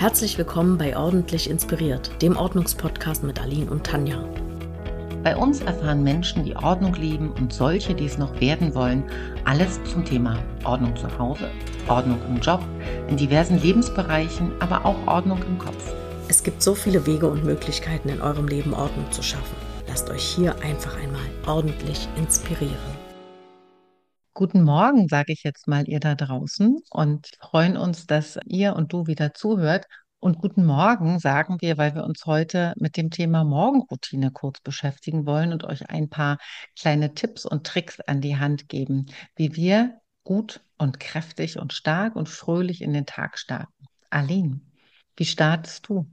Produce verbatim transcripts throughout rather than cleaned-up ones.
Herzlich willkommen bei Ordentlich Inspiriert, dem Ordnungspodcast mit Aline und Tanja. Bei uns erfahren Menschen, die Ordnung lieben und solche, die es noch werden wollen, alles zum Thema Ordnung zu Hause, Ordnung im Job, in diversen Lebensbereichen, aber auch Ordnung im Kopf. Es gibt so viele Wege und Möglichkeiten, in eurem Leben Ordnung zu schaffen. Lasst euch hier einfach einmal ordentlich inspirieren. Guten Morgen, sage ich jetzt mal ihr da draußen, und freuen uns, dass ihr und du wieder zuhört. Und guten Morgen sagen wir, weil wir uns heute mit dem Thema Morgenroutine kurz beschäftigen wollen und euch ein paar kleine Tipps und Tricks an die Hand geben, wie wir gut und kräftig und stark und fröhlich in den Tag starten. Aline, wie startest du?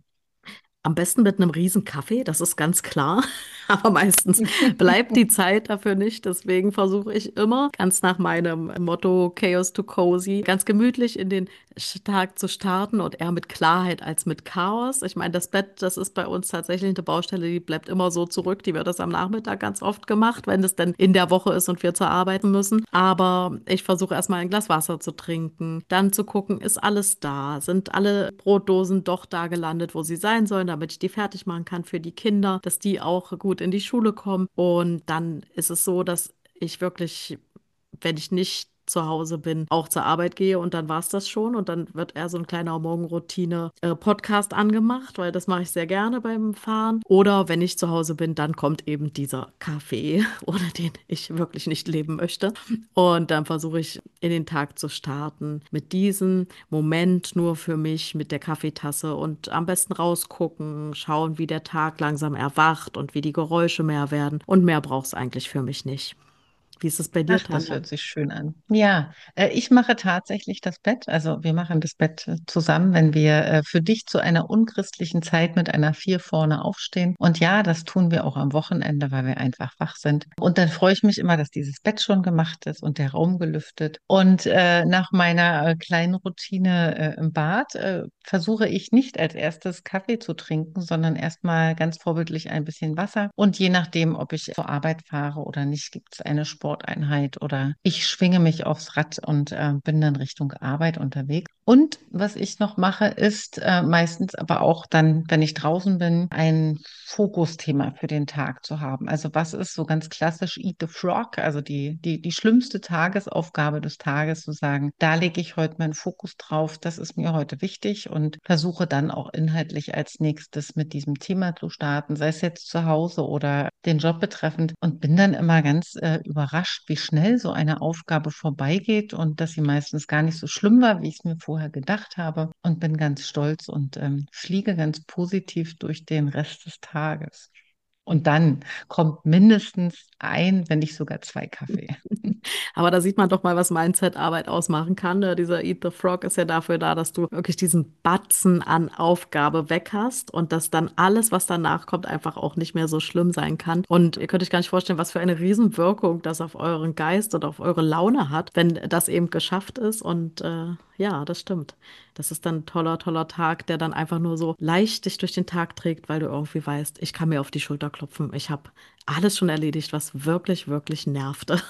Am besten mit einem riesen Kaffee, das ist ganz klar. Aber meistens bleibt die Zeit dafür nicht. Deswegen versuche ich immer, ganz nach meinem Motto Chaos to Cozy, ganz gemütlich in den Tag zu starten und eher mit Klarheit als mit Chaos. Ich meine, das Bett, das ist bei uns tatsächlich eine Baustelle, die bleibt immer so zurück. Die wird das am Nachmittag ganz oft gemacht, wenn es dann in der Woche ist und wir zur Arbeit müssen. Aber ich versuche erstmal ein Glas Wasser zu trinken, dann zu gucken, ist alles da? Sind alle Brotdosen doch da gelandet, wo sie sein sollen, damit ich die fertig machen kann für die Kinder, dass die auch gut in die Schule kommen. Und dann ist es so, dass ich wirklich, wenn ich nicht zu Hause bin, auch zur Arbeit gehe und dann war es das schon und dann wird eher so ein kleiner Morgenroutine-Podcast angemacht, weil das mache ich sehr gerne beim Fahren. Oder wenn ich zu Hause bin, dann kommt eben dieser Kaffee, ohne den ich wirklich nicht leben möchte. Und dann versuche ich in den Tag zu starten mit diesem Moment nur für mich, mit der Kaffeetasse und am besten rausgucken, schauen, wie der Tag langsam erwacht und wie die Geräusche mehr werden. Und mehr braucht es eigentlich für mich nicht. Wie ist es bei dir, Ach, das Tanja? hört sich schön an. Ja, äh, ich mache tatsächlich das Bett. Also wir machen das Bett äh, zusammen, wenn wir äh, für dich zu einer unchristlichen Zeit mit einer Vier vorne aufstehen. Und ja, das tun wir auch am Wochenende, weil wir einfach wach sind. Und dann freue ich mich immer, dass dieses Bett schon gemacht ist und der Raum gelüftet. Und äh, nach meiner äh, kleinen Routine äh, im Bad äh, versuche ich nicht als erstes Kaffee zu trinken, sondern erstmal ganz vorbildlich ein bisschen Wasser. Und je nachdem, ob ich zur Arbeit fahre oder nicht, gibt es eine Sporteinheit oder ich schwinge mich aufs Rad und äh, bin dann Richtung Arbeit unterwegs. Und was ich noch mache, ist äh, meistens aber auch dann, wenn ich draußen bin, ein Fokusthema für den Tag zu haben. Also was ist so ganz klassisch Eat the Frog, also die, die, die schlimmste Tagesaufgabe des Tages, zu sagen, da lege ich heute meinen Fokus drauf, das ist mir heute wichtig, und versuche dann auch inhaltlich als nächstes mit diesem Thema zu starten, sei es jetzt zu Hause oder den Job betreffend, und bin dann immer ganz äh, überrascht, wie schnell so eine Aufgabe vorbeigeht und dass sie meistens gar nicht so schlimm war, wie ich es mir vorher gedacht habe, und bin ganz stolz und ähm, fliege ganz positiv durch den Rest des Tages. Und dann kommt mindestens ein, wenn nicht sogar zwei Kaffee. Aber da sieht man doch mal, was Mindset-Arbeit ausmachen kann. Ne? Dieser Eat the Frog ist ja dafür da, dass du wirklich diesen Batzen an Aufgabe weg hast und dass dann alles, was danach kommt, einfach auch nicht mehr so schlimm sein kann. Und ihr könnt euch gar nicht vorstellen, was für eine Riesenwirkung das auf euren Geist und auf eure Laune hat, wenn das eben geschafft ist. Und äh, ja, das stimmt. Das ist dann ein toller, toller Tag, der dann einfach nur so leicht dich durch den Tag trägt, weil du irgendwie weißt, ich kann mir auf die Schulter klopfen. Ich habe alles schon erledigt, was wirklich, wirklich nervte.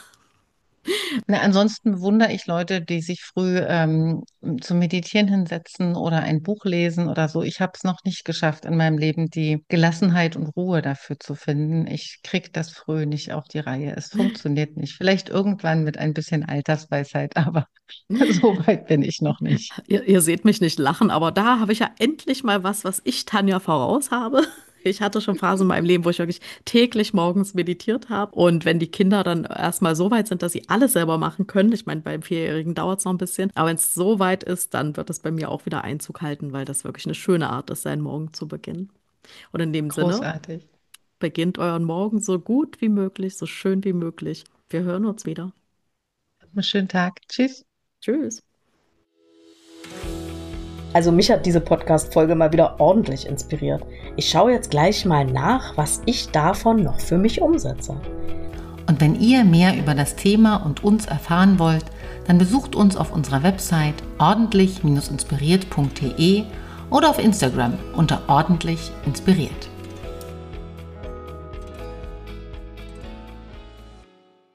Na, ansonsten bewundere ich Leute, die sich früh ähm, zum Meditieren hinsetzen oder ein Buch lesen oder so. Ich habe es noch nicht geschafft, in meinem Leben die Gelassenheit und Ruhe dafür zu finden. Ich kriege das früh nicht auf die Reihe. Es funktioniert nicht. Vielleicht irgendwann mit ein bisschen Altersweisheit, aber so weit bin ich noch nicht. Ihr, ihr seht mich nicht lachen, aber da habe ich ja endlich mal was, was ich Tanja voraus habe. Ich hatte schon Phasen in meinem Leben, wo ich wirklich täglich morgens meditiert habe. Und wenn die Kinder dann erstmal so weit sind, dass sie alles selber machen können, ich meine, beim Vierjährigen dauert es noch ein bisschen, aber wenn es so weit ist, dann wird es bei mir auch wieder Einzug halten, weil das wirklich eine schöne Art ist, seinen Morgen zu beginnen. Und in dem Sinne, Großartig. beginnt euren Morgen so gut wie möglich, so schön wie möglich. Wir hören uns wieder. Einen schönen Tag. Tschüss. Tschüss. Also mich hat diese Podcast-Folge mal wieder ordentlich inspiriert. Ich schaue jetzt gleich mal nach, was ich davon noch für mich umsetze. Und wenn ihr mehr über das Thema und uns erfahren wollt, dann besucht uns auf unserer Website ordentlich Bindestrich inspiriert punkt de oder auf Instagram unter ordentlich inspiriert.